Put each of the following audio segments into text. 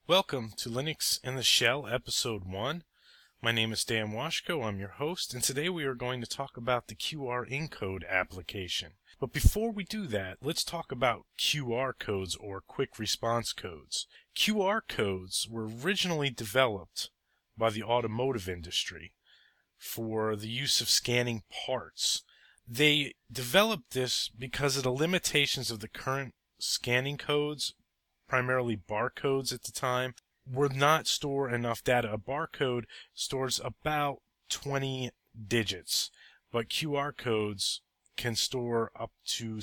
Welcome to Linux in the Shell Episode 1. My name is Dan Washko, I'm your host, and today we are going to talk about the QR encode application. But before we do that, let's talk about QR codes or quick response codes. QR codes were originally developed by the automotive industry for the use of scanning parts. They developed this because of the limitations of the current scanning codes, primarily barcodes at the time, would not store enough data. A barcode stores about 20 digits, but QR codes can store up to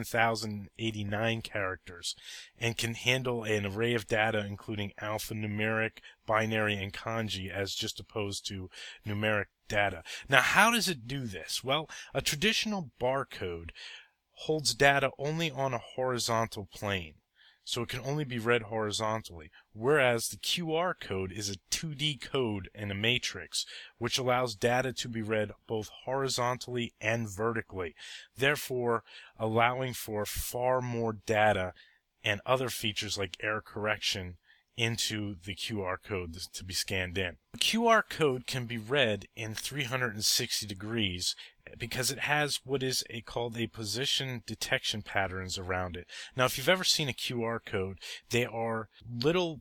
7,089 characters and can handle an array of data including alphanumeric, binary, and kanji as just opposed to numeric data. Now, how does it do this? Well, a traditional barcode holds data only on a horizontal plane, so it can only be read horizontally, whereas the QR code is a 2D code in a matrix, which allows data to be read both horizontally and vertically, therefore allowing for far more data and other features like error correction into the QR code to be scanned in. The QR code can be read in 360 degrees because it has what is called a position detection patterns around it. Now, if you've ever seen a QR code, they are little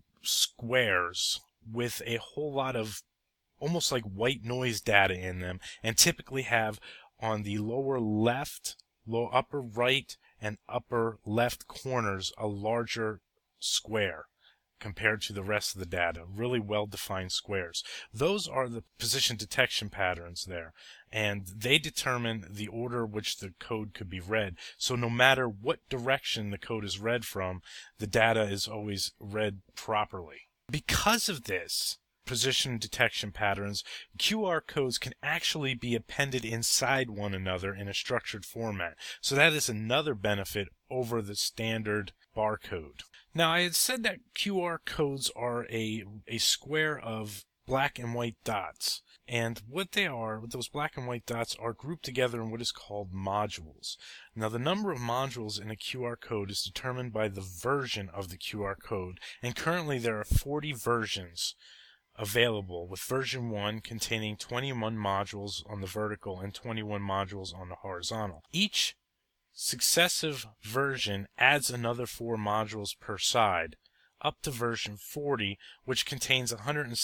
squares with a whole lot of almost like white noise data in them, and typically have on the lower left, upper right, and upper left corners a larger square compared to the rest of the data, really well-defined squares. Those are the position detection patterns there, and they determine the order which the code could be read. So no matter what direction the code is read from, the data is always read properly. Because of this position detection patterns, QR codes can actually be appended inside one another in a structured format. So that is another benefit over the standard barcode. Now, I had said that QR codes are a square of black and white dots. And what they are, those black and white dots, are grouped together in what is called modules. Now, the number of modules in a QR code is determined by the version of the QR code. And currently there are 40 versions available, with version 1 containing 21 modules on the vertical and 21 modules on the horizontal. Each successive version adds another 4 modules per side, up to version 40, which contains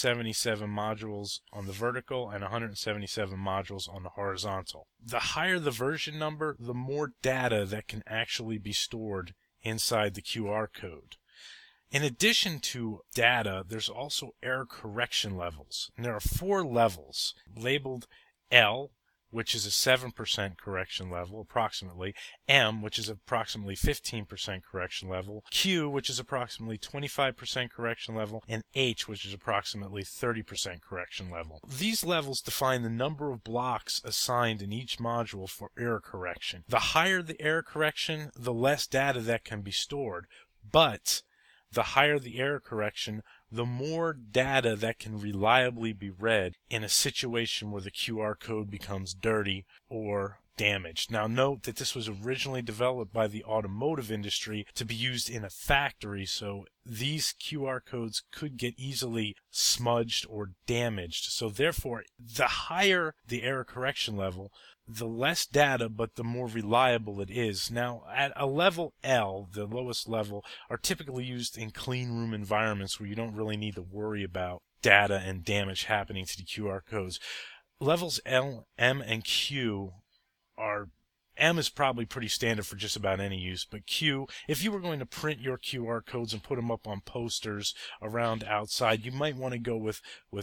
177 modules on the vertical and 177 modules on the horizontal. The higher the version number, the more data that can actually be stored inside the QR code. In addition to data, there's also error correction levels. And there are 4 levels labeled L, which is a 7% correction level, approximately, M, which is approximately 15% correction level, Q, which is approximately 25% correction level, and H, which is approximately 30% correction level. These levels define the number of blocks assigned in each module for error correction. The higher the error correction, the less data that can be stored, but the higher the error correction, the more data that can reliably be read in a situation where the QR code becomes dirty or damaged. Now, note that this was originally developed by the automotive industry to be used in a factory, so these QR codes could get easily smudged or damaged. So therefore, the higher the error correction level, the less data, but the more reliable it is. Now, at a level L, the lowest level, are typically used in clean room environments where you don't really need to worry about data and damage happening to the QR codes. Levels L, M, and Q are, M is probably pretty standard for just about any use, but Q, if you were going to print your QR codes and put them up on posters around outside, you might want to go with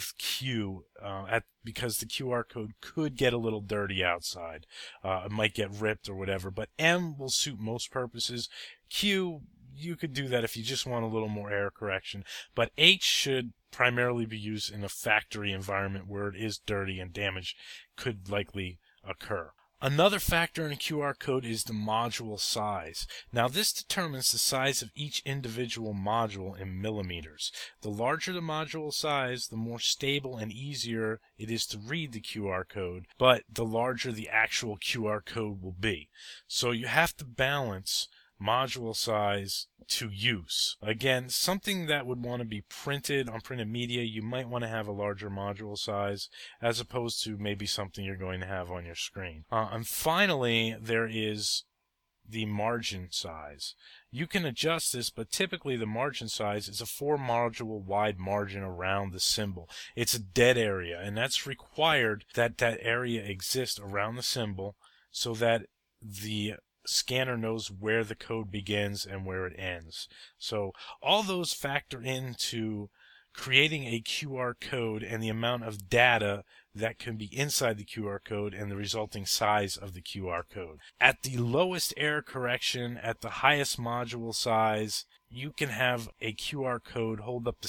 Q because the QR code could get a little dirty outside. It might get ripped or whatever, but M will suit most purposes. Q, you could do that if you just want a little more error correction, but H should primarily be used in a factory environment where it is dirty and damage could likely occur. Another factor in a QR code is the module size. Now, this determines the size of each individual module in millimeters. The larger the module size, the more stable and easier it is to read the QR code, but the larger the actual QR code will be. So you have to balance module size to use. Again, something that would want to be printed on printed media, you might want to have a larger module size as opposed to maybe something you're going to have on your screen. And finally, there is the margin size. You can adjust this, but typically the margin size is a 4-module wide margin around the symbol. It's a dead area, and that's required that that area exists around the symbol so that the scanner knows where the code begins and where it ends. So all those factor into creating a QR code and the amount of data that can be inside the QR code and the resulting size of the QR code. At the lowest error correction, at the highest module size, you can have a QR code hold up to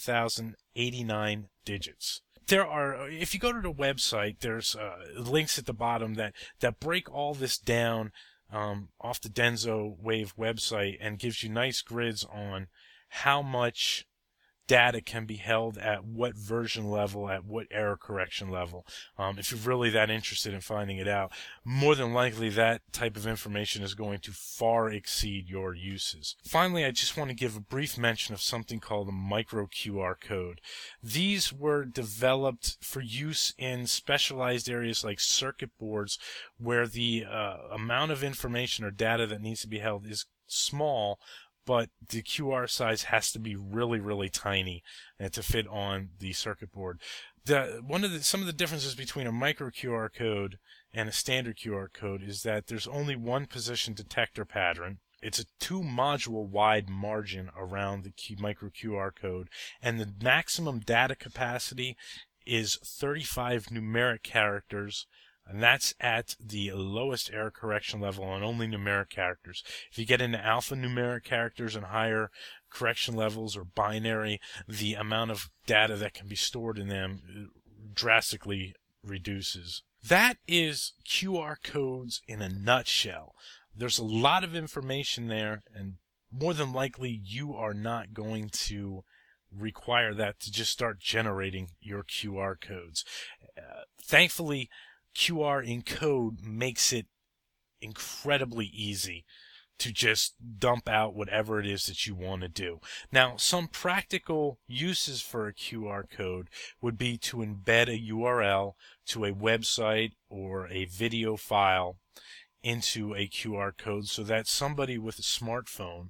7,089 digits. There are, if you go to the website, there's links at the bottom that break all this down off the DensoWave website and gives you nice grids on how much data can be held at what version level, at what error correction level. If you're really that interested in finding it out, more than likely that type of information is going to far exceed your uses. Finally, I just want to give a brief mention of something called a micro QR code. These were developed for use in specialized areas like circuit boards where the amount of information or data that needs to be held is small, but the QR size has to be really, really tiny to fit on the circuit board. Some of the differences between a micro QR code and a standard QR code is that there's only one position detector pattern. It's a 2-module wide margin around the micro QR code, and the maximum data capacity is 35 numeric characters. And that's at the lowest error correction level on only numeric characters. If you get into alphanumeric characters and higher correction levels or binary, the amount of data that can be stored in them drastically reduces. That is QR codes in a nutshell. There's a lot of information there, and more than likely you are not going to require that to just start generating your QR codes. Thankfully, QR encode makes it incredibly easy to just dump out whatever it is that you want to do. Now, some practical uses for a QR code would be to embed a URL to a website or a video file into a QR code so that somebody with a smartphone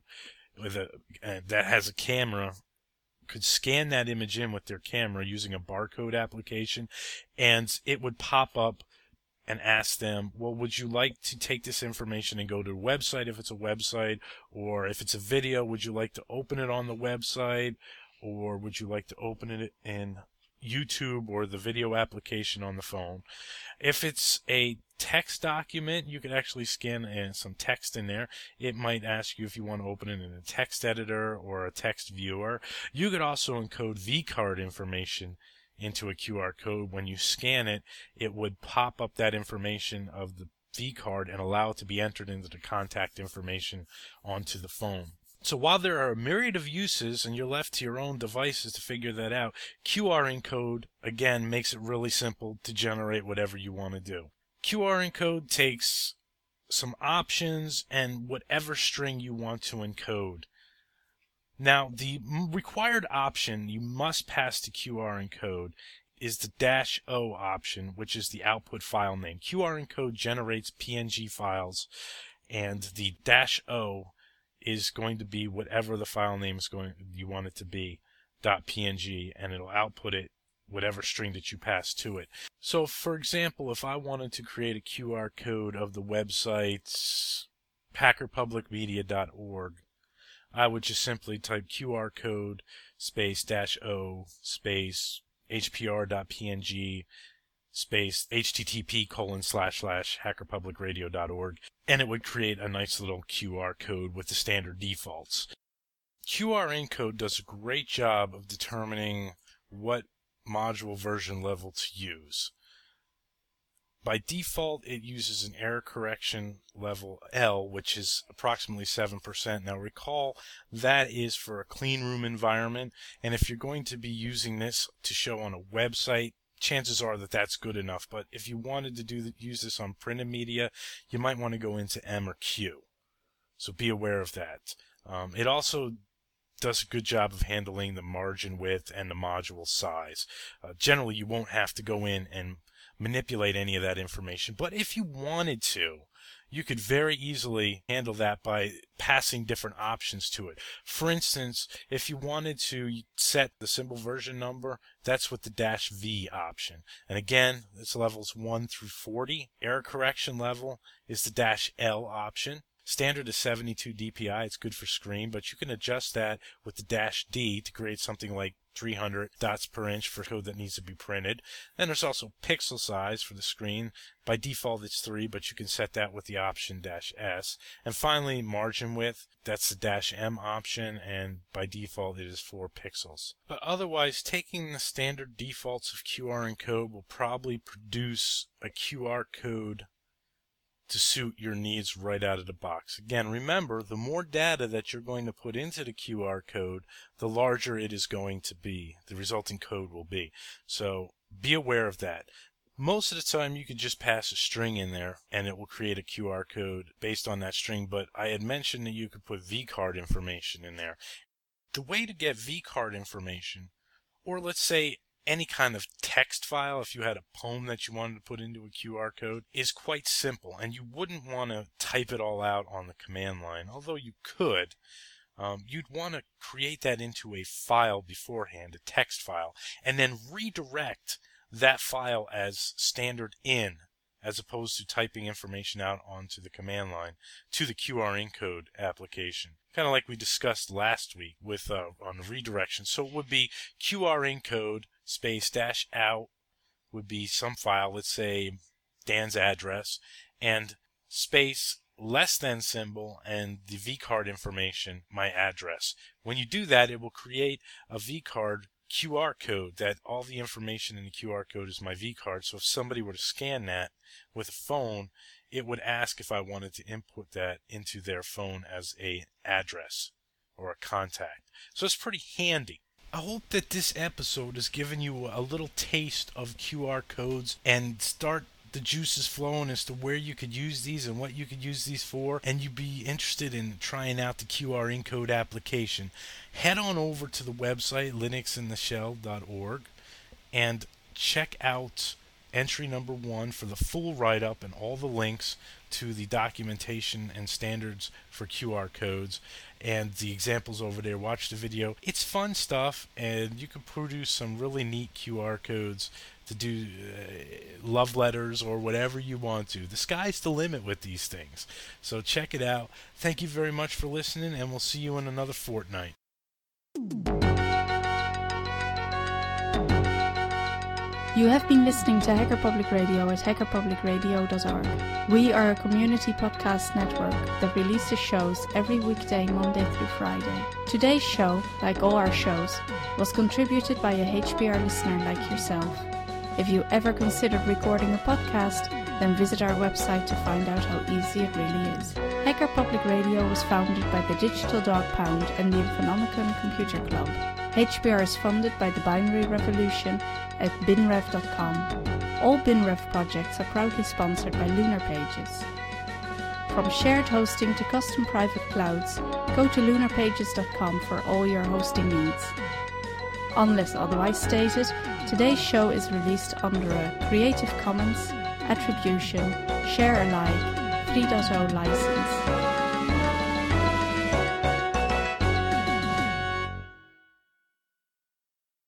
that has a camera could scan that image in with their camera using a barcode application, and it would pop up and ask them, well, would you like to take this information and go to a website if it's a website, or if it's a video, would you like to open it on the website, or would you like to open it in YouTube or the video application on the phone? If it's a text document, you could actually scan some text in there. It might ask you if you want to open it in a text editor or a text viewer. You could also encode vCard information into a QR code. When you scan it, it would pop up that information of the vCard and allow it to be entered into the contact information onto the phone. So while there are a myriad of uses and you're left to your own devices to figure that out, QR encode, again, makes it really simple to generate whatever you want to do. QR encode takes some options and whatever string you want to encode. Now, the required option you must pass to QR encode is the -O option, which is the output file name. QR encode generates PNG files, and the -O is going to be whatever the file name is you want it to be, .png, and it'll output it whatever string that you pass to it. So, for example, if I wanted to create a QR code of the website packerpublicmedia.org, I would just simply type QR code space -O space hpr.png space http://hackerpublicradio.org, and it would create a nice little QR code with the standard defaults. QR encode does a great job of determining what module version level to use. By default, it uses an error correction level L, which is approximately 7%. Now recall, that is for a clean room environment, and if you're going to be using this to show on a website, chances are that that's good enough. But if you wanted to use this on printed media, you might want to go into M or Q. So be aware of that. It also does a good job of handling the margin width and the module size. Generally, you won't have to go in and manipulate any of that information, but if you wanted to, you could very easily handle that by passing different options to it. For instance, if you wanted to set the symbol version number, that's with the -V option. And again, it's levels 1 through 40. Error correction level is the -L option. Standard is 72 DPI. It's good for screen, but you can adjust that with the -D to create something like 300 dots per inch for code that needs to be printed. Then there's also pixel size for the screen. By default, it's 3, but you can set that with the option -S. And finally, margin width. That's the -M option, and by default, it is 4 pixels. But otherwise, taking the standard defaults of QR encode will probably produce a QR code to suit your needs right out of the box. Again, remember, the more data that you're going to put into the QR code, the larger it is going to be. The resulting code will be. So be aware of that. Most of the time, you could just pass a string in there and it will create a QR code based on that string, but I had mentioned that you could put vCard information in there. The way to get vCard information, or let's say any kind of text file, if you had a poem that you wanted to put into a QR code, is quite simple, and you wouldn't want to type it all out on the command line, although you could. You'd want to create that into a file beforehand, a text file, and then redirect that file as standard in, as opposed to typing information out onto the command line to the QR encode application. Kind of like we discussed last week with on redirection. So it would be QR encode space -out would be some file, let's say Dan's address, and space less than symbol and the vCard information, my address. When you do that, it will create a vCard QR code that all the information in the QR code is my vCard. So if somebody were to scan that with a phone, it would ask if I wanted to input that into their phone as a address or a contact. So it's pretty handy. I hope that this episode has given you a little taste of QR codes and start the juices flowing as to where you could use these and what you could use these for, and you'd be interested in trying out the QR encode application. Head on over to the website linuxintheshell.org and check out entry number 1 for the full write-up and all the links to the documentation and standards for QR codes and the examples over there. Watch the video. It's fun stuff, and you can produce some really neat QR codes to do love letters or whatever you want to. The sky's the limit with these things. So check it out. Thank you very much for listening, and we'll see you in another fortnight. You have been listening to Hacker Public Radio at hackerpublicradio.org. We are a community podcast network that releases shows every weekday, Monday through Friday. Today's show, like all our shows, was contributed by a HPR listener like yourself. If you ever considered recording a podcast, then visit our website to find out how easy it really is. Hacker Public Radio was founded by the Digital Dog Pound and the Infonomicon Computer Club. HPR is funded by the Binary Revolution at binrev.com. All BinRev projects are proudly sponsored by Lunar Pages. From shared hosting to custom private clouds, go to lunarpages.com for all your hosting needs. Unless otherwise stated, today's show is released under a Creative Commons Attribution Share Alike 3.0 license.